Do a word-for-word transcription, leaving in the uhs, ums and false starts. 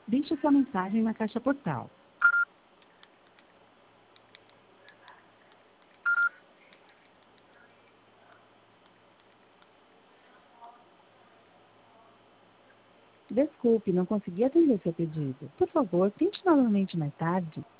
Deixe sua mensagem na caixa postal. Desculpe, não consegui atender seu pedido. Por favor, tente novamente mais tarde.